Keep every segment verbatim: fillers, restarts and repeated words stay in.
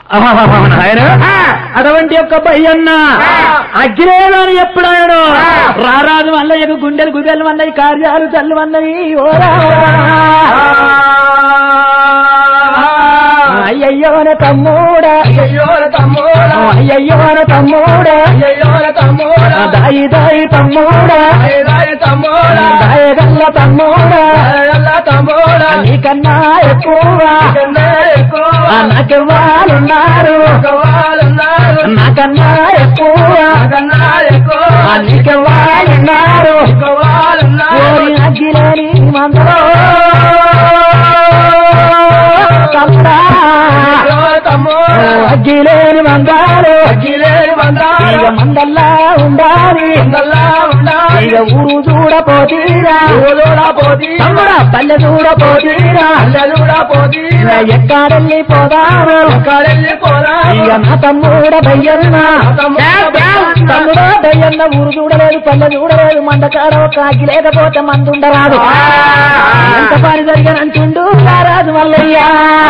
ఆయన అటువంటి యొక్క భయ్యన్న అగ్రేదాన్ని ఎప్పుడాయను రారాజు మల్లయ్యకు గుండెలు గుండెలు అన్నవి కార్యాలు చల్లు అన్నవి ఓరా అయ్యయ్యోన తమ్ముడా అయ్యయ్యోన తమ్ముడా అయ్యయ్యోన తమ్ముడా అయ్యయ్యోన తమ్ముడా దాయి దాయి తమ్ముడా దాయి దాయి తమ్ముడా దాయగల్ల తమ్ముడా దాయగల్ల తమ్ముడా నీకన్నా ఎక్కువ నీకన్నా ఎక్కువ నాకెవ్వాలున్నారు నాకెవ్వాలున్నారు నాకన్నా ఎక్కువ నాకన్నా ఎక్కువ నీకెవ్వాలున్నారు నీకెవ్వాలున్నారు ఓరి అగ్గిలేని మందరో అగ్గిలేని మందాలు అగ్గిలేని మందాలు మందల్లా ఉండాలి మందల్లా ఉండాలి ఊరు చూడపోతీరా ఊరు చూడపోతీరా తమ్ముడా పల్లె చూడపోతీరా పల్లె చూడపోతీరా ఎక్కడెళ్ళి పోదారు ఎక్కడెళ్ళి పోదారు ఇక నా తమ్ముడ భయ్యన్న తమ్ముడా భయ్యన్న ఊరు చూడలేదు పల్లె చూడలేదు మందకాడ ఒక అగ్గి లేకపోతే మందుండరాదు ఎంత పని జరిగినంటుండు రారాజు మల్లయ్య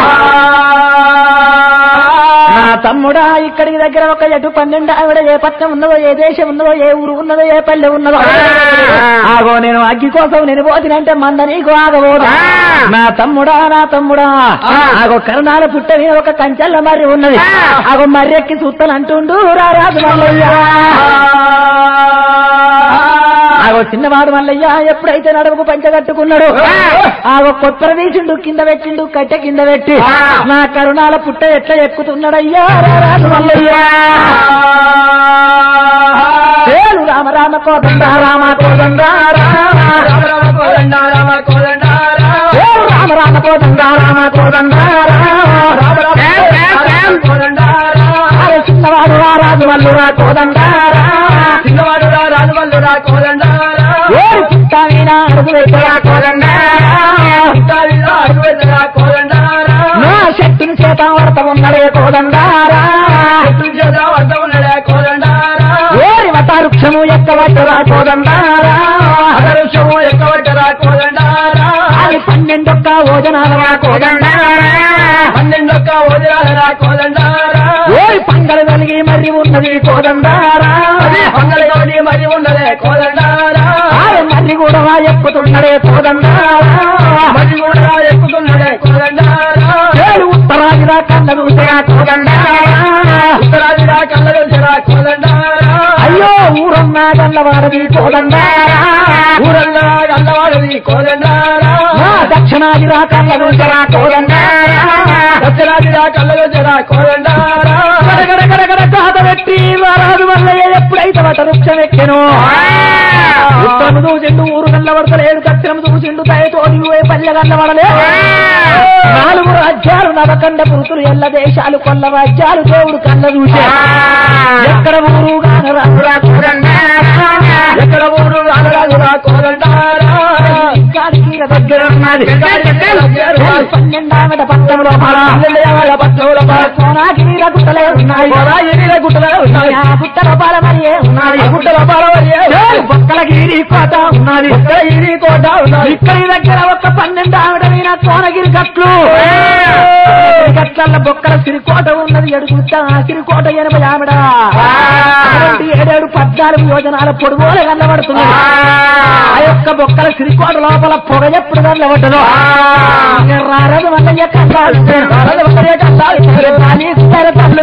నా తమ్ముడా ఇక్కడికి దగ్గర ఒక ఎటు పన్నెండు ఆవిడ ఏ పట్టణం ఉన్నదో ఏ దేశం ఉన్నదో ఏ ఊరు ఉన్నదో ఏ పల్లె ఉన్నదో ఆగో నేను అగ్గి కోసం నేను పోతినంటే మంద నీకు ఆగబోదు నా తమ్ముడా నా తమ్ముడా ఆగో కరుణాల పుట్ట మీద ఒక కంచెల్ల మర్రి ఉన్నది ఆగో మర్రెక్కి సుత్తలు అంటుండు రారాజు మల్లయ్య ఆగో చిన్నవాడు మల్లయ్య ఎప్పుడైతే నడుముకు పంచ కట్టుకున్నాడు ఆగో కొత్తర తీసిండు కింద పెట్టిండు కట్టె కింద పెట్టి నా కరుణాల పుట్ట ఎట్లా ఎక్కుతున్నాడయ్యా రారాజు మల్లయ్య రామ రామ కోదండ రామ కోదండ రామ రామ కోదండ రామ కోదండ రామ రామ కోదండ రామ కోదండ చిన్నవాడు రారాజు మల్లురా కోదండ చిన్నవాడు రారాజు మల్లురా కోదండ చిత్తావీనా అడుగు పెట్టరా కోదండ చిత్తావీనా అడుగు పెట్టరా కోదండ నా శక్తిని చేత వర్త ఉన్నడే కోదండారా శక్తిని చేత వర్త ఉన్నడే కోదండారా ఓరి వటారుక్షము ఎక్కవట్టరా కోదండారా వటారుక్షము ఎక్కవట్టరా కోదండారా అది పన్నెండొక్క ఓజనాలరా కోదండారా పన్నెండొక్క ఓజనాలరా కోదండారా ఓరి పంగలు కలిగి మరి ఉన్నది కోదండారా పంగలు కలిగి మరి ఉన్నదే కోదండారా మర్రి కూడా ఎక్కుతున్నడే కోదండారా మర్రి కూడా ఎక్కుతున్నడే కోదండారా ఉత్తరాదిరా కళ్ళ చూసరా కోదండారా ఉత్తరాదిరా కళ్ళ చూసరా కోదండారా అయ్యో ఊరన్నా గల్లవాడది కోదండారా ఊరన్నా గల్లవాడది కోదండారా దక్షిణాదిరా కళ్ళ చూసరా కోదండారా దక్షిణాదిరా కళ్ళ చూసరా కోదండారా గడగడ గడగడ కాత పెట్టి వారాదు వల్ల ఎప్పుడైతే వట వృక్షం ఎక్కెను ఉత్తరము చూసిండు ఊరు గల్లవడతలేదు దక్షిణము చూసిండు దయతోటి పల్లె గల్లవడలేదు నాలుగు రాజ్యాలు నవకండ పురుతులు ఎల్ల దేశాలు కొల్ల రాజ్యాలు దేవుడు కళ్ళ చూసే ఎక్కడ ఊరు గానరాజురా కోదండారా ఎక్కడ ఊరు గానరాజురా కోదండారా దగ్గర ఉన్నది పన్నెండావిడ పట్టంలో పన్నెండావిడ పట్టంలో సోనాగిరిల గుట్టలే ఉన్నాయి సోనాగిరిల గుట్టలే ఉన్నాయి ఆ గుట్టల పాలమరియే ఉన్నది గుట్టల పాలమరియే బొక్కలగిరి కోట ఉన్నది బొక్కలగిరి కోట ఉన్నది ఇక్కడి దగ్గర ఒక పన్నెండావిడ మీద సోనగిరి గట్లు గట్ల బొక్కల సిరికోట ఉన్నది ఎడుగుట్ట ఆ సిరికోట ఎనభై ఆవిడ ఏడేడు పద్నాలుగు యోజనాల పొడుగోలు కనబడుతుంది ఆ యొక్క బొక్కల సిరికోట లోపల పొగ ఎప్పుడు కనబడ్డదో రారదు వల్లయ్య కన్నాడు రారదు వల్లయ్య కన్నాడు తల్లు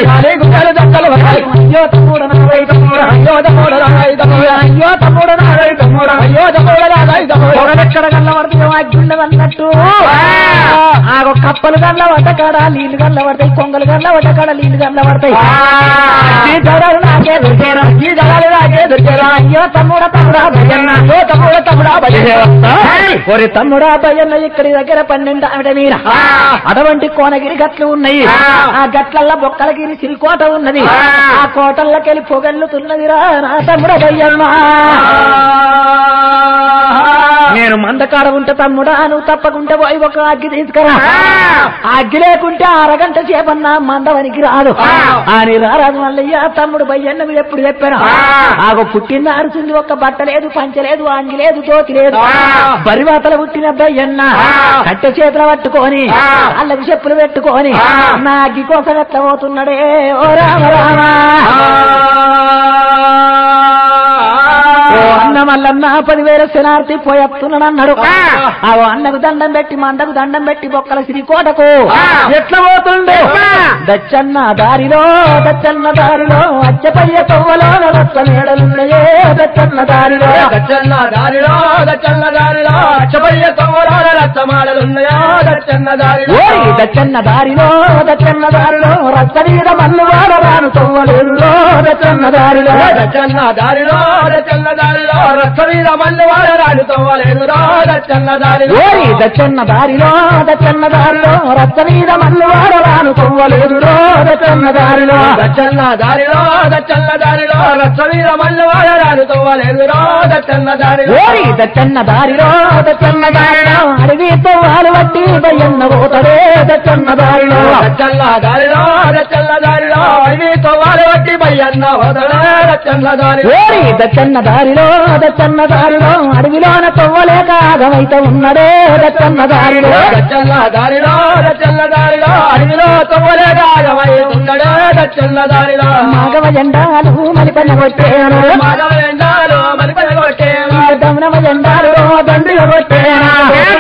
అయ్యో తమ్ముడు నారై తమ్ముడు అయ్యో తమ్ముడు నారై తమ్ముడు అయ్యో తమ్ముడు నారై తమ్ముడు అయ్యో తమ్ముడు నారై తమ్ముడు పొగలెక్కడ కనబడుతుంది అగ్గుండ అన్నట్టు ఆ కప్పలు గల్ల వడ్డకాడ నీళ్లు గల్ల పడతాయి కొంగలు గల్ల వడ్డకాడ నీళ్లు గల్ల పడతాయి ఈ జడాలు నాకే దొరికేరా ఈ జడాలు నాకే దొరికేరా అయ్యో తమ్ముడ తమ్ముడా భయన్న అయ్యో తమ్ముడ తమ్ముడా భయన్న ఒరి తమ్ముడా భయన్న ఇక్కడి దగ్గర పన్నెండు ఆవిడ మీర అటువంటి కోనగిరి గట్లు ఉన్నాయి ఆ గట్లల్లో బొక్కలగిరి సిరికోట ఉన్నది ఆ కోటల్లోకెళ్ళి పొగల్లుతున్నదిరా నా తమ్ముడ భయన్న నేను మందకాడ ఉంటే తమ్ముడా నువ్వు తప్పకుంటే పోయి ఒక అగ్గి తీసుకురా అగ్గి లేకుంటే అరగంట సేపన్నా మందవనికి రాదు అని రారాజు మల్లయ్య తమ్ముడు బయ్యన్న మీరు ఎప్పుడు చెప్పాను ఆగో పుట్టిన అరుచుంది ఒక్క బట్ట లేదు పంచలేదు అంగి లేదు తోకి లేదు బరివాతలు పుట్టిన బయ్యన్న కట్టె చేతులు పట్టుకొని అల్లకి చెప్పులు పెట్టుకొని నా అగ్గి కోసం ఎట్లా పోతున్నాడే ఓ రామ రామ అన్న మల్లన్న పదివేల శనార్థి పోయేస్తున్నాడు అన్నాడు ఆ అన్నకు దండం పెట్టి మందకు దండం పెట్టి బొక్కల శ్రీకోటకు ఎట్లా పోతుండే దచ్చన్న దారిలో దచ్చన్న దారిలో అచ్చపయ్య తవ్వలో రత్న మేడలున్నాయే దచ్చన్న దారిలో దచ్చన్న దారిలో దచ్చన్న దారిలో అచ్చపయ్య తవ్వలో రత్న మాడలున్నాయో దచ్చన్న దారిలో దచ్చన్న దారిలో దచ్చన్న దారిలో రత్త మీద మల్లు వాడ రాను తవ్వలేదు దచ్చన్న దారిలో దచ్చన్న దారిలో దచ్చన్న దారిలో రత్త మీద మల్లు వాడ రాను తవ్వలేదు దచ్చన్న దారిలో దచ్చన్న దారిలో దచ్చన్న దారిలో రత్త మీద మల్లు వాడ రాను తవ్వలేదు దచ్చన్న దారిలో దచ్చన్న దారిలో దచ్చన్న దారిలో రత్త మీద మల్లు వాడ రాను తవ్వలేదు దచ్చన్న దారిలో దచ్చన్న దారిలో దచ్చన్న దారిలో అడవి తవ్వాలు బట్టి బయ్యన్న పోతడే దచ్చన్న దారిలో దచ్చన్న దారిలో దచ్చన్న దారిలో అడవి తవ్వాలు బట్టి బయ్యన్న పోతడే దచ్చన్న దారిలో దచ్చన్న దారిలో దచ్చన్న దారిలో అడవిలోన తవ్వలేక ఆగమైతే ఉన్నడే దచ్చన్న దారిలో దచ్చన్న దారిలో దచ్చన్న దారిలో అడవిలో తవ్వలేక ఆగమై ఉన్నడే దచ్చన్న దారిలో మాగవ జెండాలు మలిపన్న కొట్టేను మాగవ జెండాలు మలిపన్న కొట్టేను దమనమ జెండాలు దండిగా కొట్టేనా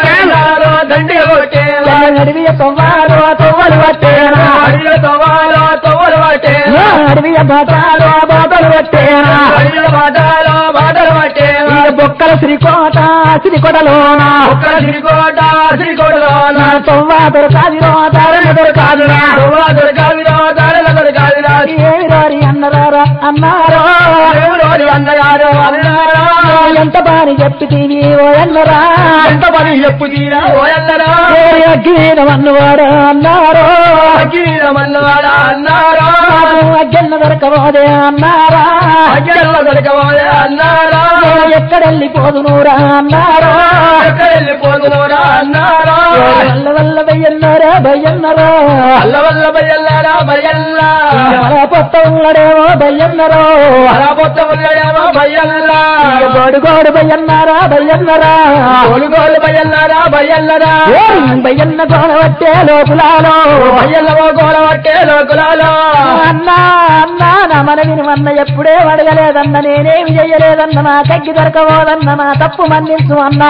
దండిగా కొట్టేను అడవియ తవ్వాలు తవ్వలు పట్టేనా అడవిలో తవ్వాలో తవ్వలు పట్టేను అడవియ బాటాలు బాటలు పట్టేనా అడవిలో బాటలో బాటలు పట్టేను బొక్కల శ్రీకోట శ్రీకోటలోన బొక్కల శ్రీకోట శ్రీకోటలోన తొవ్వా దొరకాదిరో దారణ దొరకాదిరా తొవ్వా దొరకాదిరో దారణ దొరకాదిరా ఏమి రారి అన్నరారా అన్నారో ఎవరోరి అన్నగారు అన్నారా ఎంత బాని చెప్పితీవి ఓ అన్నరా ఎంత పని చెప్పు తీరా ఓ అన్నరా అగ్గినమన్నవాడు అన్నారో అగ్గినమన్నవాడా అన్నారా అగ్గెన్న దొరకబోదే అన్నారా అగ్గెల్ల దొరకబోదే అన్నారా ఎక్కడెళ్ళిపోదునూరా అన్నారో ఎక్కడెళ్ళిపోదునూరా అన్నారా వల్ల వల్ల బయ్యన్నారా బయ్యన్నరో అల్ల వల్ల బయ్యల్లారా బయ్యల్లా పొత్త ఉన్నడేమో బయ్యన్నరో అలా పొత్త ఉన్నడేమో బయ్యల్లా గోడు గోడు బయ్యన్నారా బయ్యన్నరా గోలు గోలు బయ్యల్లారా బయ్యల్లరా బయ్యన్న గోడ పట్టే లోకులాలో బయ్యల్లవో గోల పట్టే లోకులాలో అన్నా అన్నా నా మనవిని వన్న ఎప్పుడే అడగలేదన్న నేనేమి చెయ్యలేదన్న నా తగ్గి దొరకబోదన్న నా తప్పు మన్నించు అన్నా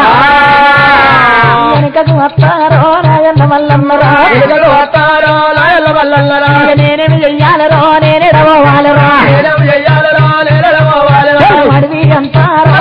వెనుకకు వస్తారో నాయన్న మల్లన్నరా వస్తారో నాయల్ల మల్లన్నరా నేనేమి చెయ్యాలరో నేనేడవాలరా నేనేమి చెయ్యాలరో నేనేడవాలరా అడవి అంటారో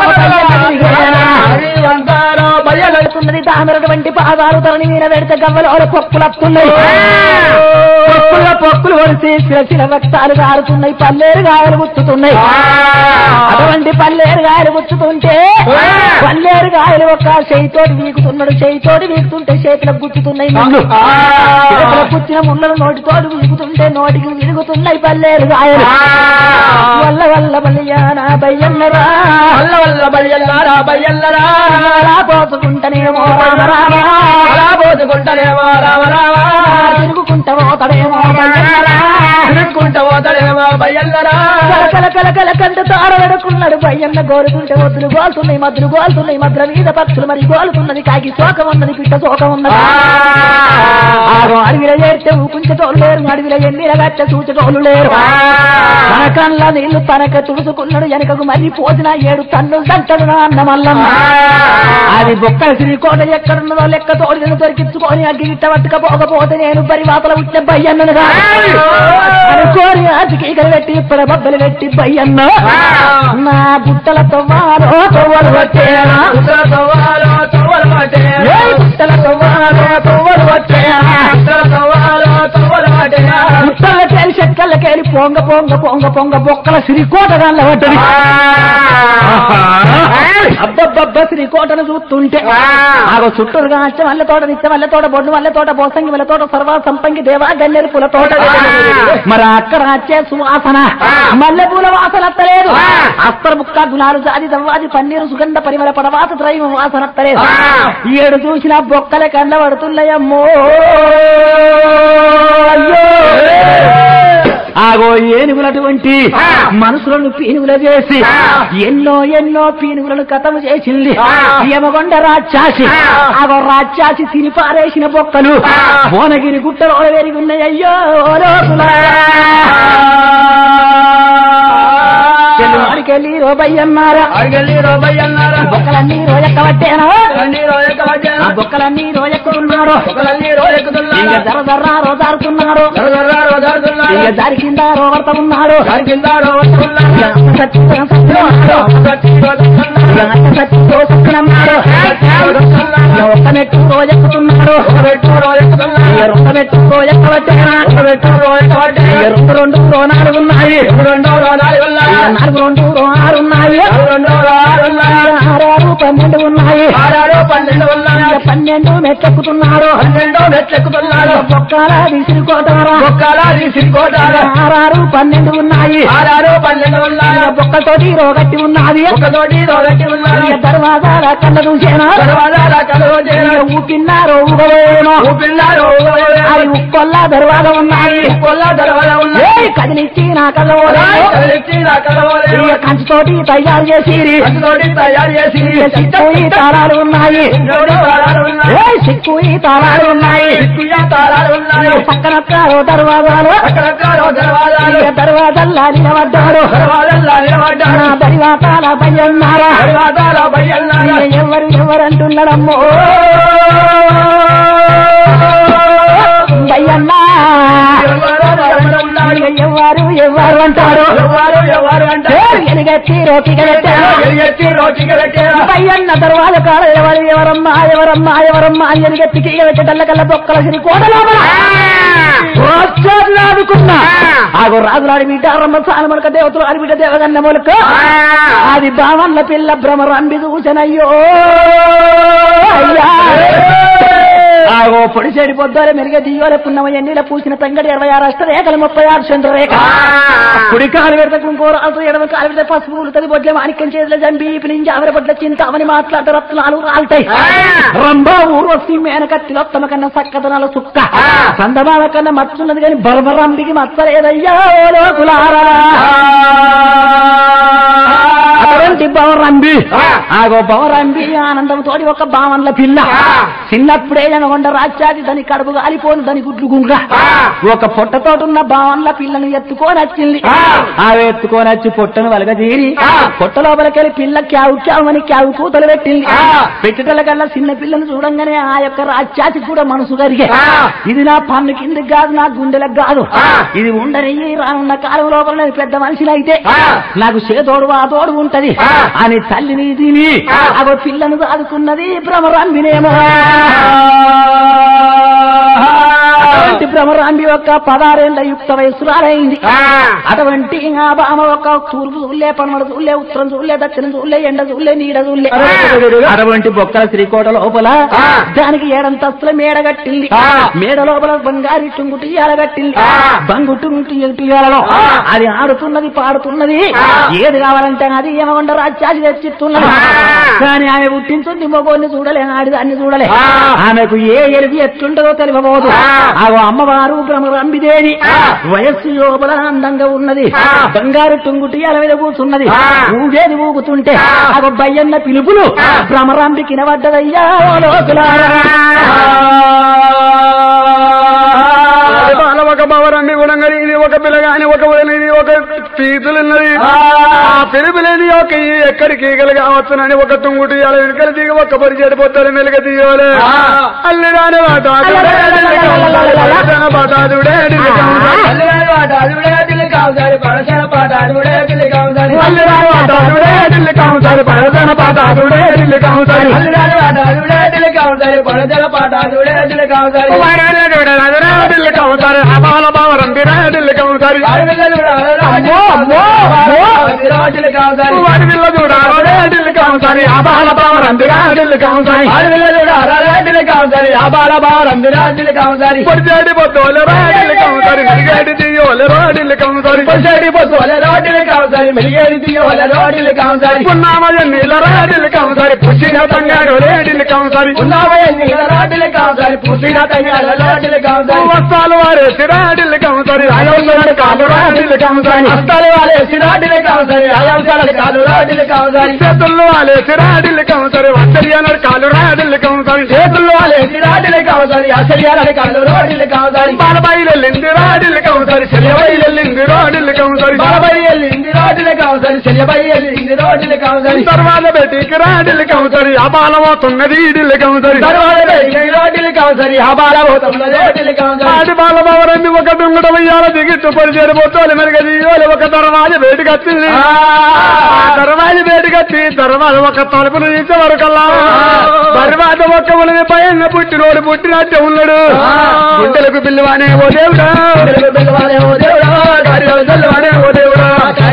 అంటారో బయ్యలున్నది తామరటువంటి పాదాలు తలని మీద పెడితే గవ్వలో పొక్కులు వస్తున్నాయి పొక్కుల పొక్కులు వలిసి శిల రక్తాలు కారుతున్నాయి పల్లేరు గాయలు గుచ్చుతున్నాయి అటువంటి పల్లేరు గాయలు గుచ్చుతుంటే పల్లేరు గాయలు ఒక చేయితోటి వీకుతున్నాడు చేయితోటి వీకుతుంటే చేతులకు గుచ్చుతున్నాయి ముళ్ళు చేతులకు గుచ్చిన ముళ్ళను నోటితోటి వీకుతుంటే నోటికి విరుగుతున్నాయి పల్లేరు గాయలు వల్ల వల్ల బలియానా బయ్యన్నరా వల్ల వల్ల బయ్యల్లారా బయ్యల్లరా అలా పోసుకుంటనేమో రామ రామ అలా పోసుకుంటనేమో రామ రామ తిరుగుకుంటా పోతాడేమో తిరుగుకుంటా పోతాడేమో బయ్యల్లరా కల కల కల కంట తారడుకున్నాడు బయ్యన్న గోలుతుంటే వద్దులు గోలుతున్నాయి మద్దులు గోలుతున్నాయి మద్ర మీద పక్షులు మరి గోలుతున్నది కాకి శోకం ఉన్నది పిట్ట శోకం ఉన్నది అడవిలో చేరితే ఊకుంచేటోళ్ళు లేరు అడవిలో ఎన్నిల గట్ట చూచేటోళ్ళు లేరు మన కళ్ళ నీళ్లు తనక తుడుచుకున్నాడు వెనకకు మళ్ళీ పోసిన ఏడు తన్నులు దంటడు నా అన్న మల్లమ్మ అది బొక్కల శ్రీకోట ఎక్కడున్నదో లెక్క తోడు దొరికించుకొని అగ్గి గిట్ట పట్టుకపోకపోతే నేను బరి వాతల ఉట్టే బయ్యన్నను అనుకోని ఆటికీకలు పెట్టి ఇప్పుడు బబ్బలు పెట్టి బయ్యన్న నా బుట్టల తవ్వాలో తవ్వలు పట్టేనా బుట్టల తవ్వాలో తవ్వలు పట్టేనా బుట్టల తెలిసి రెక్కలకేలి పొంగ పొంగ పొంగ పొంగ బొక్కల శ్రీకోట దానిలో పడ్డది. అబ్బబ్బబ్బ శ్రీకోటను చూస్తుంటే ఆగో చుట్టూరుగా అచ్చ వల్ల తోట నిత్య వల్ల తోట బొడ్డు వల్ల తోట బోసంగి వల్ల తోట సర్వ సంపంగి దేవా గన్నేరు పూల తోట. మరి అక్కడ వచ్చే సువాసన మల్లె పూల వాసన అత్తలేదు. అస్తర బుక్క గులాలు జాది దవ్వాది పన్నీరు సుగంధ పరిమళ పడవాత త్రైవ వాసన అత్తలేదు. ఏడు చూసిన బొక్కల కండ పడుతున్నాయమ్మో. ఆగో ఏనుగులటువంటి మనుషులను పీనుగులు చేసి ఎన్నో ఎన్నో పీనుగులను కథము చేసింది యమగొండ రాక్షసి. ఆగో రాక్షసి తిని పారేసిన బొక్కలు భువనగిరి గుట్టలో వెరిగి ఉన్నాయి. అయ్యో అడికెళ్ళి రోబయ్యన్నారా బొక్కలన్నీ రోజెక్కబట్టేనా బొక్కలన్నీ రోజెక్కుతున్నారు. జర జర్రా రోజారుతున్నారు దారి కింద రోవర్త ఉన్నాడు. ఒక్క మెట్టు రోజెక్కుతున్నాడు రెండు మెట్టు రోజెక్కబట్టేనా రెండు రెండు రో నాలుగు ఉన్నాయి నాలుగు రెండు రో ఆరు ఉన్నాయి ఆరు పన్నెండు ఉన్నాయి పన్నెండు మెట్లెక్కుతున్నారు పన్నెండు మెట్లెక్కుతున్నారు బొక్కల విసిరికోటారా బొక్కల విసిరికోటారా ఆరు పన్నెండు ఉన్నాయి ఆరు పన్నెండు ఉన్నాయి బొక్కతోటి రోగట్టి ఉన్నది బొక్కతోటి రోగట్టి ఉన్నది. దర్వాజాల కళ్ళ చూసేనా దర్వాజాల కళ్ళ చూసేనా ఊపిన్నారు ఊగలేమో ఊపిన్నారు అది ఉక్కొల్ల దర్వాజ ఉన్నాయి ఉక్కొల్ల దర్వాజ ఉన్నాయి కదిలిచ్చి నా కళ్ళ కదిలిచ్చి నా కళ్ళ కంచుతోటి తయారు చేసి కంచుతోటి తయారు చేసి సిక్కు ఈ తాళాలు ఉన్నాయి సిక్కు ఈ తాళాలు ఉన్నాయి తాళాలు ఉన్నాయి పక్కన దర్వాజాలు దర్వాజల్లా నిలబడ్డాడు దర్వాజల్లా నిలబడ్డాడు దర్వాతాల భయన్నారా దర్వాతాల భయన్నారా ఎవరు ఎవరంటున్నాడమ్మో భయన్నా ఎవరు ఎవరు అంటారు ఎవరు ఎవరు అంటారు ఎలుగెత్తి రోటిగెట్టారు భయన్న దర్వాజ కాడ ఎవరు ఎవరమ్మా ఎవరమ్మా ఎవరమ్మా ఎలుగెత్తికి ఎలుగెట్టల్ల కల్లా బొక్కల సిరి కోట లోపల ఆదుకున్నా ఆగో రాజులాడి బిడ్డ రమ్మ సాల మొలక దేవతలు ఆడి బిడ్డ దేవగన్న మొలక అది బావన్ల పిల్ల భ్రమరంబి చూసనయ్యో అయ్యా ఆగో పొడి చెడి పొద్దులే మెరుగ దియోల పున్నమ ఎన్నిల పూసిన తంగడి ఇరవై ఆరు అష్టరేఖలు ముప్పై ఆరు చంద్రరేఖ కుడి కాలు పెడితే కుంకోరాలతో ఎడమ కాలు పెడితే పసుపులు తది బొడ్ల మాణిక్యం చేతుల జంబీపి నుంచి ఆవిర బొడ్ల చింత అవని మాట్లాడే రత్నాలు రాలుతాయి. రంభా ఊర్వశి మేనకత్తిలోత్తమ కన్నా సక్కదనాల సుక్క సందమాల కన్నా మచ్చున్నది కానీ బర్బరంబికి మచ్చలేదయ్యా లోకులారా. అటువంటి భవరంబి ఆగో భవరంబి ఆనందంతో ఒక భావన్ల పిల్ల చిన్నప్పుడే జనగొండ రాజ్యాది దాని కడుపు గాలిపోను దాని గుడ్లు గుంగ ఒక పొట్టతోటున్న భావన్ల పిల్లను ఎత్తుకొని వచ్చింది. ఆమె ఎత్తుకొని వచ్చి పొట్టను వలగదీరి పొట్ట లోపలికెళ్ళి పిల్ల క్యావు క్యావని క్యావు కూతలు పెట్టింది. పెట్టటల కల్లా చిన్న పిల్లను చూడంగానే ఆ యొక్క రాజ్యాతి కూడా మనసు కరిగే ఇది నా పన్ను కిందకి కాదు నా గుండెలకు కాదు ఇది ఉండని రానున్న కాలం లోపల పెద్ద మనిషిని అయితే నాకు చేతోడు ఆ తోడు ఉంటది అని తల్లిని తిని అగో పిల్లను దాదుకున్నది భ్రమరంబినేమో. అటువంటి భ్రమరాంబి యొక్క పదారేళ్ల యుక్త వయస్సురాలైంది. అటువంటి ఆ బామ ఒక తూర్పు చూలే పనమడ చూలే ఉత్తరం చూలే దక్షిణం చూలే ఎండ చూలే నీడ చూలే అటువంటి బొక్కల శ్రీకోట లోపల దానికి ఏడంతస్తుల మేడ కట్టింది. మేడ లోపల బంగారి టుంగుటియాల కట్టింది. బంగు టుంగుటియాలలో అది ఆడుతున్నది పాడుతున్నది ఏది కావాలంటే అది ఏమకుండా రాజ్యాది తెచ్చిస్తున్నది. కానీ ఆమె పుట్టించుంది మొగోని చూడలే ఆడి దాన్ని చూడలే ఆమెకు ఏ ఎలుగు ఎట్లుంటదో తెలియబోదు. ఆగో అమ్మవారు భ్రమరంబిదేవి వయస్సు లోపల అందంగా ఉన్నది. బంగారు టుంగుటియాల మీద కూర్చున్నది. ఊగేది ఊగుతుంటే ఆగో బయ్యన్న పిలుపులు భ్రమరంబి కినబడ్డదయ్యా లోకులారా. ఒక భవరంబి గుణంగడి ఇది ఒక పిల్లగాని ఒక ఇది ఒక పీతులున్నది. ఆ పిలుపులేని ఒక ఎక్కడికి ఈగలు కావచ్చునని ఒక తుంగుటి అలా వెనుకలు దిగి ఒక్క పరి చెడిపోతారు మెలుగ తీయాలి అల్లిరాని వాటాదుడే పాటాదుడే అల్లిరాని వాటాదుడే ఢిల్లీ కావుతారు పడసన పాటాదుడే ఢిల్లీ కావుతారు అల్లిరాని వాటాదుడే ఢిల్లీ కావుతారు పడసన పాటాదుడే ఢిల్లీ కావుతారు అల్లిరాని వాటాదుడే ఢిల్లీ కావుతారు పడసన పాటాదుడే ఢిల్లీ కావుతారు ఢిల్లీ కావుతారు అబాల బావరంబిరా ఢిల్లీ కావుతారు వాడివిల్ల చూడాలి ఢిల్లీ కాంసారి ఆబాల బావరందిరా ఢిల్లీ కాంసారి పొడిచేడి పొద్దులరా ఢిల్లీ కాంసారి మెలిగేడి దియోలరా ఢిల్లీ కాంసారి పున్నామయ నీలరా ఢిల్లీ కాంసారి పుట్టిన తంగారు ఢిల్లీ కాంసారి వస్తాలు వారేసిరా ఢిల్లీ కాంసారి అయోధ్య కాలురా ఢిల్లీ కాంసారి చేతుల్లో వాలేసిరా ఢిల్లీ కాంసారి ఆశ్చర్యాలు కాలురా ఢిల్లీ కాంసారి చేతుల్లో వాలేసిరా ఢిల్లీ కాంసారి ఆశ్చర్యాలు కాలురా ఢిల్లీ కాంసారి బాలబైలెల్లిందిరా ఢిల్లీ కాంసారి చెల్లెబైలెల్లిందిరా ఢిల్లీ కాంసారి బాలబైలెల్లిందిరా ఢిల్లీ కాంసారి చెల్లెబైలెల్లిందిరా ఢిల్లీ కాంసారి తర్వాత బయటికి రా ఢిల్లీ కాంసారి ఆ బాలమవుతున్నది ఢిల్లీ కాంసారి ఢిల్లీ కాంసారి ఆ బాలమవుతున్నది ఢిల్లీ కాంసారి ఆడి బాలబావరమ్మి ఒక దుంగడ వెయ్యాల దిగిట్టు పరిచేరు పోతాలి మెరుగది ఒక దర్వాజ బయటకు వచ్చింది దర్వాజ బయటకు వచ్చి దర్వాజ ఒక తలుపులు తీసే వరకల్లా దర్వాజ ఒక్క ఉలిని భయంగా పుట్టినోడు పుట్టినట్టే ఉన్నాడు గుండెలకు పిల్లవానే ఓ దేవుడా కార్యాలు చల్లవానే ఓ దేవుడా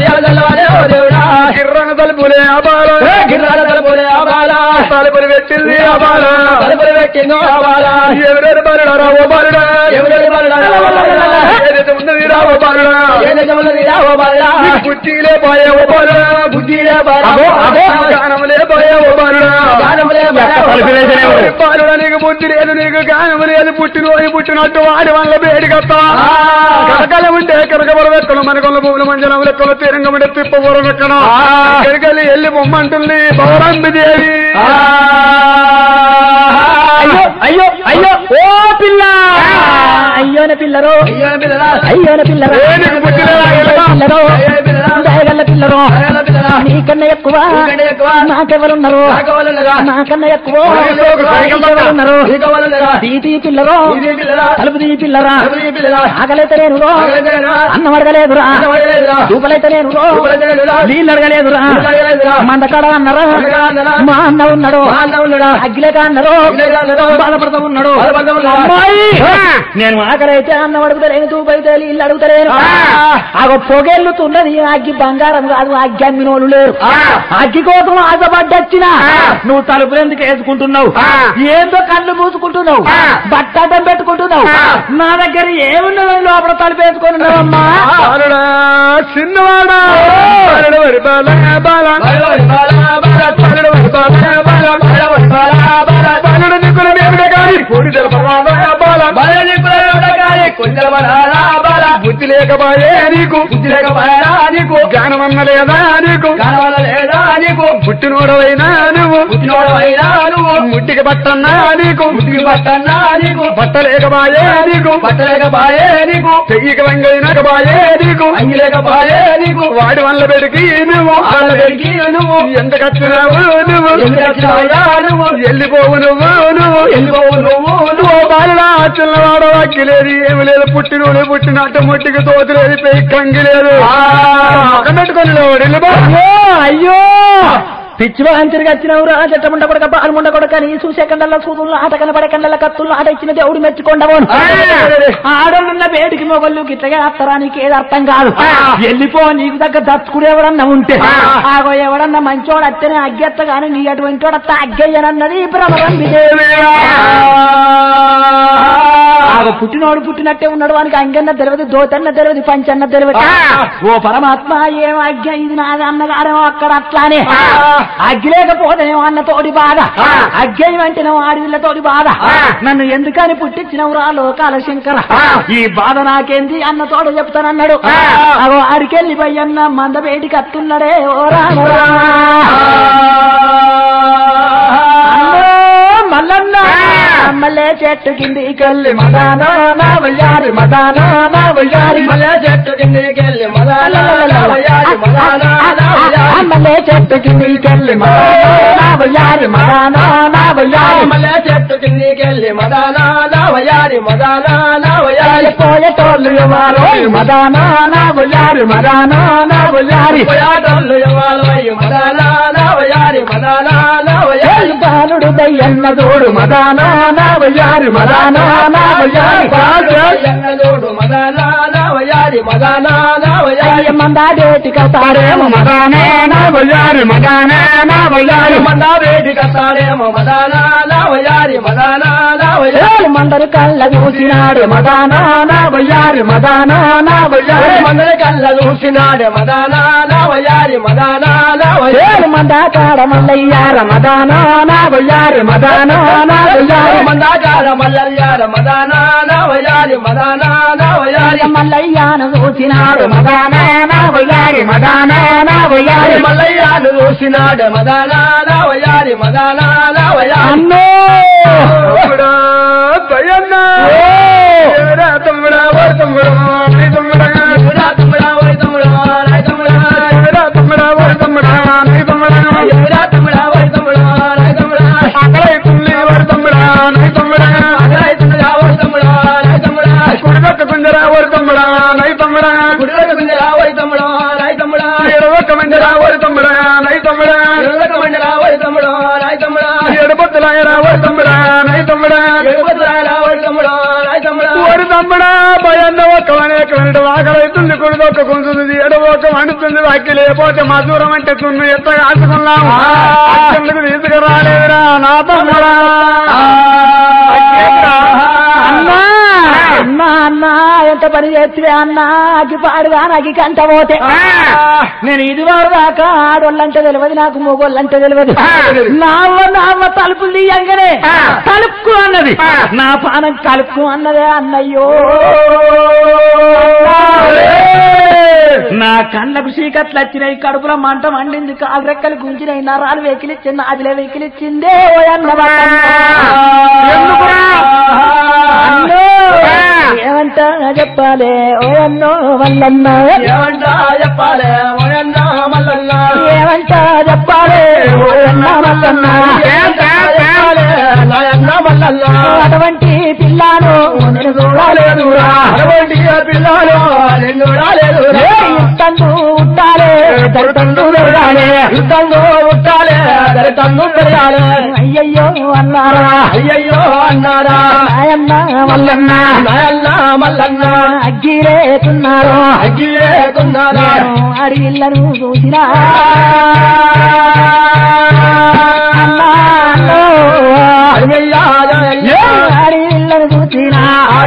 గిర్రన తలుపులే ఆబాల గిర్రాల తలుపులే ఆబాల తలుపులు పెట్టింది ఆబాల తలుపులు పెట్టిందో ఆబాల ఎవరెవరు బాలుడా ఓ బాలుడా ఎవరెవరు బాలుడా ఏదైతే ఉన్నది రావో బాలుడా ఏదైతే ఉన్నది రావో బాలుడా బుద్ధిలే పోయే ఓ బాలుడా బుద్ధిలే గానములే పోయే ఓ బాలుడా గానములే బాలుడా నీకు బుద్ధి లేదు నీకు గానము లేదు పుట్టినోని పుట్టినట్టు వాడి వల్ల వేడికత్తా కరకల ఉంటే కరకబర వెక్కలు మనకొల్ల భూములు మంజనం లెక్కలు తీరంగం ఉంటే తిప్ప బొర వెక్కడం కరికలి ఎల్లి బొమ్మంటుంది పౌరంబి దేవి అయ్యో అయ్యో ఓ పిల్ల అయ్యోన పిల్లరో అయ్యోన పిల్లరో పిల్లరో దయగల్ల పిల్లరో నీకన్నా ఎక్కువ నాకెవరున్నారు నాకన్నా ఎక్కువ ఉన్నారు తీతి పిల్లరో తలుపు తీ పిల్లరా ఆకలైతే నేను అన్నం అడగలేదురా చూపలైతే నేను నీళ్ళు అడగలేదురా మందకాడ అన్నారా మా అన్న ఉన్నాడు అగ్గిలేక అన్నారు బాధపడతా ఉన్నాడు నేను ఆకలైతే అన్నం అడుగుతలేను చూపైతే నీళ్ళు అడుగుతలేను ఆగ పొగెళ్ళుతున్నది అగ్గి బంగారం కాదు అగ్గి అమ్మినోళ్ళు లేరు అగ్గి కోసం ఆశపడ్డొచ్చినా నువ్వు తలుపులు ఎందుకు వేసుకుంటున్నావు ఏందో కళ్ళు మూసుకుంటున్నావు బట్టడం పెట్టుకుంటున్నావు నా దగ్గర ఏమున్నదని లోపల తలుపు వేసుకుంటున్నావమ్మా చిన్నవాడా బుద్ధి లేకపాయే నీకు బుద్ధి లేకపాయా నీకు జ్ఞానమన్న లేదా నీకు జ్ఞానమన్న లేదా నీకు పుట్టినోడవైనా నువ్వు పుట్టినోడవైనా నువ్వు ముట్టికి పట్టన్నా నీకు ముట్టికి పట్టన్నా నీకు బట్ట లేకపాయే నీకు బట్ట లేకపాయే నీకు చెయ్యికి వంగైనకపాయే నీకు అంగి లేకపాయే నీకు వాడి వల్ల పెడికి నువ్వు వాళ్ళ పెడికి నువ్వు ఎందుకు వచ్చినావు నువ్వు ఎందుకు వచ్చినావా నువ్వు వెళ్ళిపోవు నువ్వు నువ్వు వెళ్ళిపోవు నువ్వు నువ్వు బాగా చిన్నవాడు అగ్గి లేదు ఏమి లేదు పుట్టినోడు పుట్టినట్టు ముట్టికి తోతులేదు పెయి కంగి లేదు పెట్టుకొని అయ్యో పిచ్చి వాంచరిగా వచ్చినవురా చెట్టముండ కొడక బాలముండ కొడక నీ చూసే కండల్లో సూదుల్లో ఆట కనబడే కండల కత్తుల్లో ఆట ఇచ్చిన దేవుడు మెచ్చుకోండవను ఆడోళ్ళున్న వేడికి మొగళ్ళు గిట్టగా అత్తరా నీకు ఏది అర్థం కాదు వెళ్ళిపో నీకు దగ్గర దచ్చుకుడు ఎవడన్నా ఉంటే ఆగో ఎవడన్నా మంచోడు అత్తనే అగ్గెత్త గాని నీ అటువంటి వాడు అత్త అగ్గయ్యనన్నది భ్రమరం ఆగో పుట్టినోడు పుట్టినట్టే ఉన్నాడు వానికి అంగన్న తెలియదు దోతన్న తెలియదు పంచన్న తెలియదు ఓ పరమాత్మ ఏం అగ్గ ఇది నాది అన్నగారేమో అక్కడ అట్లానే అగ్గి లేకపోతేనేమో అన్న తోడి బాధ అగ్గేయం అంటేనేమో ఆడివిళ్ళతోటి బాధ నన్ను ఎందుకని పుట్టించినవు రా లోకాల శంకర ఈ బాధ నాకేంది అన్న తోడు చెప్తానన్నాడు అగో ఆడికెళ్ళి పోయన్న మంద బయటికి అత్తున్నాడే ఓ రామ మల్లన్న మల్లె చెట్టు కిందికెళ్ళి మదానో నా వయ్యారి మదానో నా వయ్యారి మల్లె చెట్టు కిందికెళ్ళి మదానో నా వయ్యారి మదానో నా వయ్యారి మల్లె చెట్టు కిందికెళ్ళి మదానో నా వయ్యారి మదానో నా వయ్యారి మల్లె చెట్టు కిందికెళ్ళి మదానో నా వయ్యారి మదానో నా వయ్యారి పోయేటోళ్ళు ఎవరో మదానో నా వయ్యారి మదానో నా వయ్యారి పోయేటోళ్ళు ఎవరో మదానో నా వయ్యారి మదానో నా వయ్యారి బాలుడు పాలు దయ్యన్న దోడు మదానా నా వయ్యారి మదానా నా వయ్యారి దోడు మదానా నా వయ్యారి మదానా నా వయ్యారి మందాడేటి కతాడేమో మదానా నా వయ్యారి మదానా నా వయ్యారి మందా వేడి కస్తాడేమో మదానా నా వయ్యారి మదానా నా వయ్యారి మందరు కళ్ళ చూసినాడు మదానా నా వయ్యారి మదానా నా వయ్యారి మందరి కళ్ళ చూసినాడు మదానా నా వయ్యారి మదానా నా వయ్యారి మందాకాడ మల్లయ్యార మదానా నా వయ్యారి మదానా నా వయ్యారి మందాకాడ మల్లయ్యార మదానా నా వయ్యారి మదానా నా వయ్యారి మల్లయ్యాను చూసినాడు మదానా నా వయ్యారి మదానా నా వయ్యారి మల్లయ్యాను చూసినాడు మదానా నా వయ్యారి మదానా నా వయ్యారి అన్నో తమ్ముడా భయన్నా ఏరా తమ్ముడా ఓ తమ్ముడా నీ తమ్ముడా ఎవరా తమ్ముడా ఓయ్ తమ్ముడా రాయ్ తమ్ముడా ఏరా తమ్ముడా ఓ తమ్ముడా నీ తమ్ముడా ఎవరా తమ్ముడా ఓయ్ తమ్ముడా రాయ్ తమ్ముడా ఆకలైతుంది ఓ తమ్ముడా నీ తమ్ముడా ఆకలైతుందిరా ఓయ్ తమ్ముడా రాయ్ తమ్ముడా కుడిపక్క కుంజరా ఓ తమ్ముడా నీ తమ్ముడా గుడివెట్టుకుందిరా ఓయ్ తమ్ముడా రాయ్ తమ్ముడా ఎడవక్క మంజరా ఓ తమ్ముడా నీ తమ్ముడా ఎడవకమండిరా ఓయ్ తమ్ముడా రాయ్ తమ్ముడా ఎడబొత్తులాయరా ఓ తమ్ముడా నీ తమ్ముడా ఎడవద్దురా ఓయ్ తమ్ముడా రాయ్ తమ్ముడా ఓరి తమ్ముడా భయన్న ఒక్క అనేక ఆకలైతుంది కుడిదొక్క కుంటుంది ఎడవొక్క వండుతుంది వాకి లేకపోతే మధురం అంటే తున్ను ఎంత కాసుకున్నాము అక్కడికి తీసుకురాలేదురా నా తమ్ముడా అన్నా అన్నా అన్నా ఎంత పని చేస్తే అన్నా అగ్గి పాడుగా నాకు కంట పోతే నేను ఇది వారు దాకా ఆడోళ్ళంటే తెలియదు నాకు మొగోళ్ళంటే తెలియదు నావ నావ తలుపులు తీయంగానే తలుపుకు అన్నది నా పానం కలుపుకు అన్నదే అన్నయ్యో నా కళ్ళకు చీకట్లు వచ్చినాయి కడుపులో మంట మండింది కాలు రెక్కలు గుంజినాయి నరాలు వెకిలిచ్చింది అదిలే వెకిలిచ్చిందే ఓ అన్న ఏమంటా చెప్పాలే ఓ అన్నో వల్లన్నా ఏమంటా చెప్పాలే ఓయన్నా మల్లన్నా ఏమంటా చెప్పాలే ఓ అన్న వల్లన్నా నాయన్నా మల్లన్నా అటువంటి పిల్లాను నేను చూడలేదురా అటువంటి పిల్లలు నిన్ను రాలేదురా తండ్రు ఉట్టాలే తండ్రు పెరగాలే యుద్ధంలో ఉట్టాలే దరితందు పెరగాలే అయ్యయ్యో అన్నారా అయ్యయ్యో అన్నారా నాయన్న వల్లన్నా నాయన్నా మల్లన్నా అగ్గిరేతున్నారు అగ్గిలేకున్నారా అడిగిళ్ళను చూసినా అడిగిళ్ళను చూసినా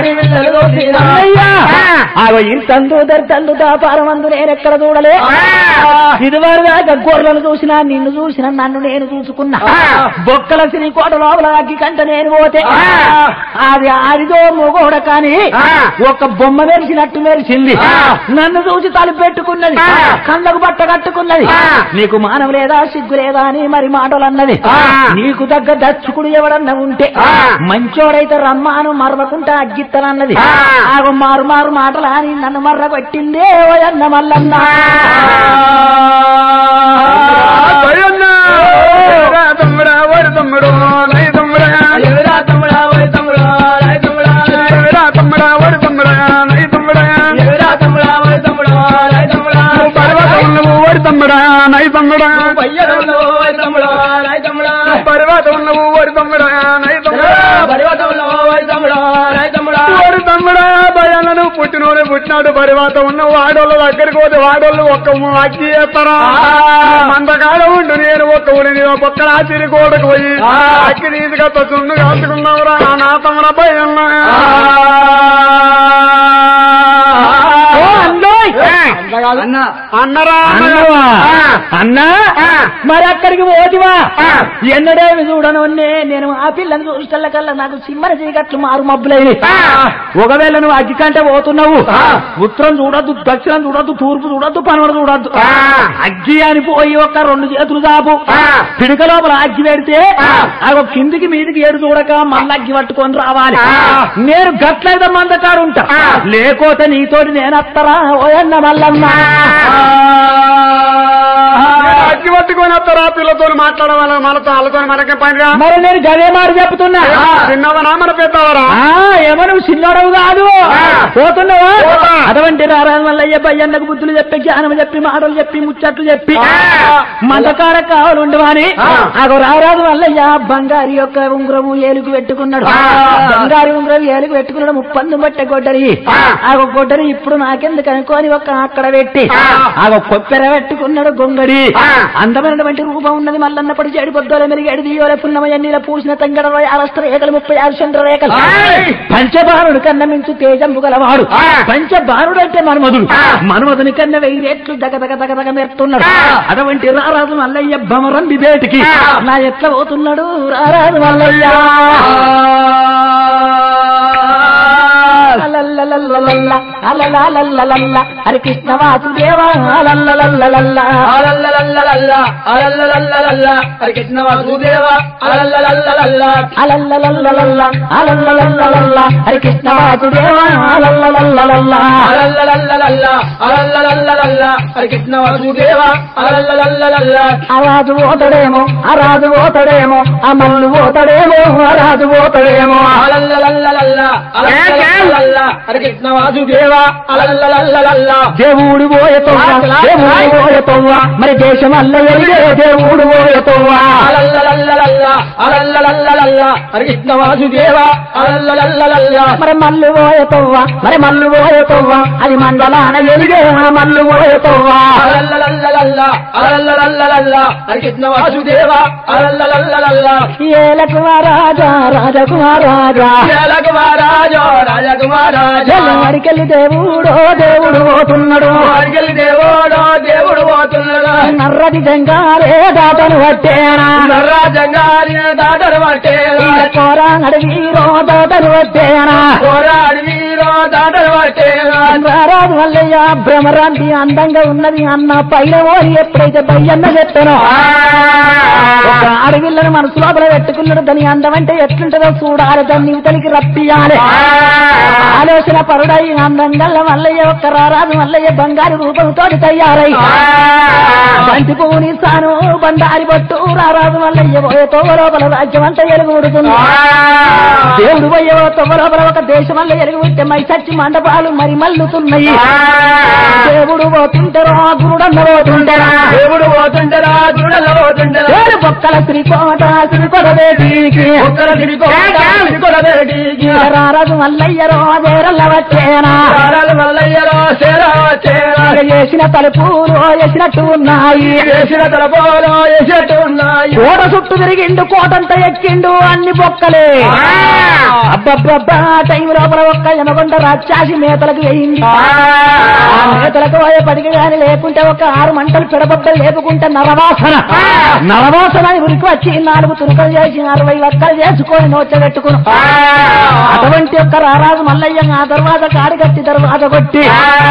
అవి ఇంతందు దరితందు దాపారమందు నేనెక్కడ చూడలే ఇదివరకు దాకా గొర్రెలను చూసినా నిన్ను చూసినా నన్ను నేను చూసుకున్నా బొక్కల శ్రీకోట లోపల అగ్గి కంట నేను పోతే అది ఆడిదో మొగోడ కానీ ఒక బొమ్మ మెరిసినట్టు మెరిసింది నన్ను చూసి తలుపు పెట్టుకున్నది కళ్ళకు బట్ట కట్టుకున్నది నీకు మానవ లేదా సిగ్గు లేదా అని మరి మాటలు అన్నది నీకు దగ్గర దచ్చుకుడు ఎవడన్నా ఉంటే మంచోడైతే రమ్మాను మరవకుంటా అగ్గిత్తనన్నది ఆగో మారు మారు మాటలు అని నన్ను మర్ర కొట్టిందే ఓ అన్న మల్లన్న తమ్ముడా ఓరి తమ్ముడు నై తమ్ముడా ఎవరా తమ్ముడా ఓయ్ తమ్ముడా రాయ్ తమ్ముడా తమ్ముడా ఓరి తమ్ముడా నై తమ్ముడా ఎవరా తమ్ముడా ఓయ్ తమ్ముడా రాయ్ తమ్ముడా పర్వతం నువ్వు ఓరి తమ్ముడా నై తమ్ముడా పయ్యడంలో ఓయ్ తమ్ముడా రాయ్ తమ్ముడా పర్వతం నువ్వు ఓరి తమ్ముడా నై తమ్ముడా పర్వతంలో ఓయ్ తమ్ముడా రాయ్ తమ్ముడా ఓరి తమ్ముడా భయాలను పుట్టినోడే పుట్టినాడు పర్వతం ఉన్న వాడోళ్ళ దగ్గరికి పోతే వాడోళ్ళు ఒక్క అక్కి చేస్తారా మందకాడ ఉండు నేను ఒక్క ఊరిని ఒక్క రాత్రి కోడకు పోయి అక్కి తీసుకొస్తా చుండు కాచుకున్నావురా నా తమ్ముడ భయం అన్నా అన్నరా అన్నా మరి అక్కడికి పోతివా ఎన్నడేమి చూడను నేను ఆ పిల్లని చూసిన కల్లా నాకు సిమ్మర చీకట్లు మారు మబ్బులైన ఒకవేళ నువ్వు అగ్గి కంటే పోతున్నావు ఉత్తరం చూడొద్దు దక్షిణం చూడొద్దు తూర్పు చూడొద్దు పనవడ చూడొద్దు అగ్గి అని పోయి ఒక రెండు చేతులు దాపు పిడక లోపల అగ్గి పెడితే అగో కిందికి మీదికి ఏడు చూడక మళ్ళీ అగ్గి పట్టుకొని రావాలి నేను గట్లయితే మందకాడు ఉంటా లేకపోతే నీతోటి నేను అత్తరా ఓయన్న మల్లన్న అగ్గి పట్టుకొని వస్తారా పిల్లతో మాట్లాడవాళ్ళ మనతో వాళ్ళతో మనకే పనిరా. మరి నేను గదే మాట చెప్తున్నా. చిన్నవనా మన పెద్దవరా? ఏమో నువ్వు చిన్నోడవు కాదు, పోతున్నావా? అటువంటి రారాజు మల్లయ్య బయ్యన్నకు బుద్ధులు చెప్పి జ్ఞానం చెప్పి మాటలు చెప్పి ముచ్చట్లు చెప్పి మందకార కావాలి ఉండవని అగో రారాజు మల్లయ్య బంగారి యొక్క ఉంగరము ఏలుగు పెట్టుకున్నాడు. బంగారి ఉంగరం ఏలుగు పెట్టుకున్నాడు. ముప్పందు బట్టే గొడ్డరి ఆగో గొడ్డరి ఇప్పుడు నాకెందుకు అనుకోని ఒక అక్కడ పెట్టి ఆగో కొప్పెర పెట్టుకున్నాడు. గొంగడి అందమైనటువంటి రూపం ఉన్నది. మల్లన్నప్పుడు చెడి పొద్దుల మెరిగేడు దియోల పున్నమయ్య నీళ్ళ పూసిన తంగడ అరస్త్ర రేఖలు ముప్పై ఆరు చంద్ర రేఖలు పంచబాణుడు కన్న మించు తేజంపు గలవాడు. పంచబాణుడు అంటే మన్మధుడు. మన్మధుని కన్న వెయ్యి రేట్లు దగ దగ దగ దగ మెరుతున్నాడు. అటువంటి రారాజు మల్లయ్య భమరం బిబేటికి నా ఎట్లా పోతున్నాడు రారాజు మల్లయ్య. హరి కృష్ణ వాసుదేవా హరి కృష్ణ వాసుదేవా హరి కృష్ణ వాసుదేవా హరి కృష్ణ వాసుదేవా అరాజు పోతాడేమో అరాజు పోతాడేమో ఆ మల్లు పోతాడేమో అరాజు పోతాడేమో హరి కృష్ణ వాసుదేవా దేవుడు పోయతోవా దేవుడు పోయతోవా మరి దేశం అల్ల ఎరిగే దేవుడు పోయతోవా హరి కృష్ణ వాసుదేవా మరి మల్లు పోయతోవా మరి మల్లు పోయతోవా అది మండలాన ఎరిగే మల్లు పోయతోవా హరి కృష్ణ వాసుదేవా ఏలకు రాజా రాజకుమారాజా రాజకుమారాజో రాజకుమారాజా అడికెళ్ళి దేవుడో దేవుడు పోతున్నాడు. అడికెళ్ళి దేవుడో దేవుడు పోతున్నాడు. నర్రది జంగారే దాటను పట్టేనా నర్రా జంగారి దాటను పట్టేనా కోరా అడవిరో దాటను పట్టేనా కోరా అడవిరో దాటను పట్టేనా రారాజు మల్లయ్య భ్రమరాంతి అందంగా ఉన్నది అన్న పైన ఓరి ఎప్పుడైతే బయ్యన్న చెప్పానో ఒక అడవిళ్ళను మనసు లోపల పెట్టుకున్నాడు. దాని అందం అంటే ఎట్లుంటుందో చూడాలి, దాన్ని ఇవతలికి రప్పియాలి ఆలోచన పరుడై అందంగా మల్లయ్య ఒక్క రారాజు మల్లయ్య బంగారు రూపంతో తయారై బంతి పువ్వుని సాను బండారి పట్టు రారాజు మల్లయ్య పోయే తోవ లోపల రాజ్యం అంతా ఎలుగుడుతుంది. దేవుడు పోయే తోవ లోపల ఒక దేశం వల్ల ఎలుగుబెట్టే మై చచ్చి మండపాలు మరి మల్లుతున్నాయి. దేవుడు పోతుంటారో గురుడన్న పోతుంటారా దేవుడు పోతుంటారా గురుడల్ల పోతుంటారా బొక్కల శ్రీకోట శ్రీకోట బేటీకి ఒక్కల శ్రీకోట శ్రీకోట బేటీకి రారాజు మల్లయ్య రోజేరల్ల వచ్చేనా మల్లయ్యలో సేరా వచ్చేనా చేసిన తలుపులు వేసినట్టు ఉన్నాయి. వేసిన తలపోలో వేసినట్టు ఉన్నాయి. కోట చుట్టూ తిరిగిండు కోటంతా ఎక్కిండు అన్ని బొక్కలే. అబ్బబ్బబ్బా టైం లోపల ఒక్క ఎమగొండ రాక్షసి మేతలకు వేయింది. ఆ మేతలకు పోయేపటికి గాని లేకుంటే ఒక ఆరు మంటలు పిడబొబ్బలు లేపుకుంటే నరవాసన నరవాసన ఉరికి వచ్చి నాలుగు తురుకలు చేసి అరవై ఒక్కలు చేసుకొని నోట్ల పెట్టుకుని అటువంటి ఒక్క రారాజు మల్లయ్య ఆ దర్వాజ కాడి కట్టి దర్వాజ కొట్టి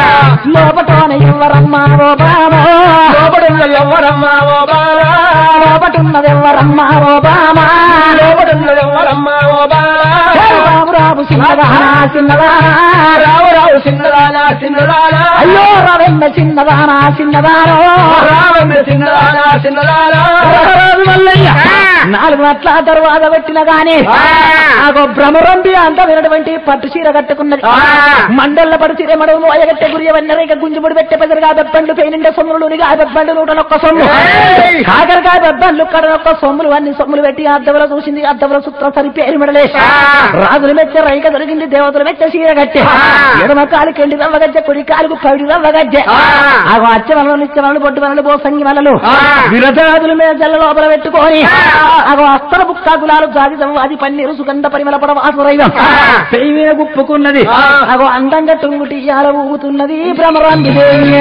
లోపటోన ఎవ్వరమ్మా ఓ బామా లోపడున్నది ఎవ్వరమ్మా ఓ బామా లోపటున్నది ఎవ్వరమ్మా ఓ బామా లోపడున్నది ఎవ్వరమ్మా ఓ బామా రాము రాము చిన్నదానా చిన్నదానా రావు రావు చిన్నదానా చిన్నదానా అయ్యో రవెన్న చిన్నదానా చిన్నదానో రావమ్మ చిన్నదానా చిన్నదానా రారాజు మల్లయ్య నాలుగు అట్లా దర్వాజ పెట్టిన గాని నాకు భ్రమరంబి అంతా వినటువంటి పట్టు చీర కట్టుకున్నది. మండల పట్టు చీర మడవు అయ్యగట్టే గురి వన్నరేక గుంజుముడి పెట్టే పెద్దగా బెబ్బండ్లు పెయినిండే సొమ్ములు బెబ్బండ్లు నూటనొక్క సొమ్ము కాకరకాయ బెబ్బండ్లు కడనొక్క సొమ్ములు అన్ని సొమ్ములు పెట్టి అద్దవలో చూసింది. అద్దవల సుత్ర సరిపేరు మెడలే రాజులు మెచ్చే రైక దొరికింది. దేవతలు మెచ్చే చీర కట్టే ఎడమ కాలు కెండి రవ్వగజ్జె కుడి కాలుకు పడి రవ్వగజ్జె ఆగో అచ్చ వలలు నిత్య వలలు బొట్టు వలలు బోసంగి వలలు విరజాదుల మీద జల్ల లోపల పెట్టుకొని అగో అస్తర బుక్క గులాలు జాజిదం అది పన్నీరు సుగంధ పరిమళ పడ వాసురైవం పెయి మీద గుప్పుకున్నది. అగో అందంగా టుంగుటి ఇయాల ఊగుతున్నది భ్రమరాంబి దేవి.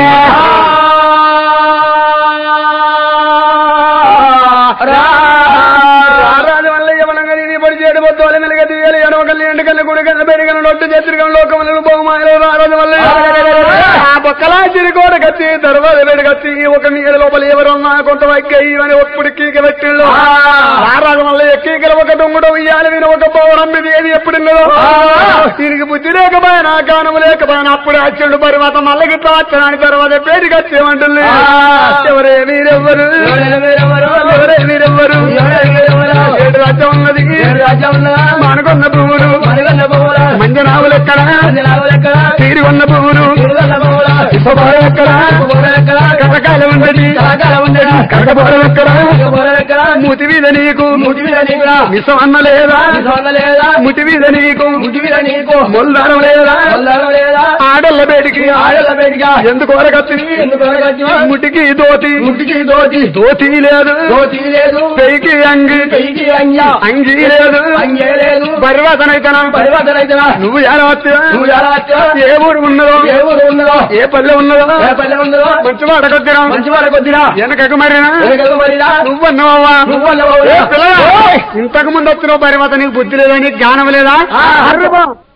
రారాజు మల్లయ్య వనంగని నీ పడి చేయడం వద్దు వాళ్ళ మెలిగ తీయాలి ఎడవ కల్లి ఎండు కల్లి గుడి కల్లి బయట కల్లి నొట్టు చేతులు లోకములను బహుమానాలు రారాజు మల్లయ్య పక్కలా చిరుకోట కత్తి దర్వాజ వేడుకత్తి ఒక నీళ్ళ లోపల ఎవరున్నా కొంత వైద్యని ఒప్పుడు కీక పెట్టిళ్ళు రారాజు మళ్ళీ ఎక్కీకల ఒక దొంగడు ఇయ్యాలి విని ఒక పౌరం మీద ఏది ఎప్పుడున్నదో దీనికి బుద్ధి లేకపోయినా గానం లేకపోయినా అప్పుడే వచ్చిండు పర్వాత మళ్ళీ గిట్లా వచ్చాని తర్వాత పేరుకి వచ్చేమంటుంది ఎవరే మీరెవ్వరు ఎవరే మీరెవ్వరు ఏడు రాజ్యం ఉన్నది మానుకొన్న పువ్వులు మంజనావులు ఎక్కడ తీరి ఉన్న పువ్వులు ఇప్పబోరం ఎక్కడ కటకాల ఉండది కటబోరం ఎక్కడ ముటి మీద నీకు మిసం అన్న లేదా ముటి మీద నీకు మొల్దారం లేదా ఆడళ్ళ బేటికి ఎందుకు వరకత్తి ముటికి దోతి ముటికి దోతి దోతి లేదు పెయికి అంగి అంగి లేదు పరివర్తనైతనా పరివర్తనైతనా నువ్వు ఎలా వచ్చా నువ్వు ఎలా వచ్చా ఏ ఊరు ఉన్నదో ఏ ఊరు ఉన్నదో ఏ పల్లె ఉన్నదో ఏ పల్లె ఉన్నదో మంచి వాడ కొద్దిరా మంచి వాడ కొద్దిరా వెనకకు మరినా వెనకకు మరినా నువ్వన్నావా నువ్వన్నావా ఇంతకు ముందు వచ్చిన పరివర్తన నీకు బుద్ధి లేదా నీకు జ్ఞానం లేదా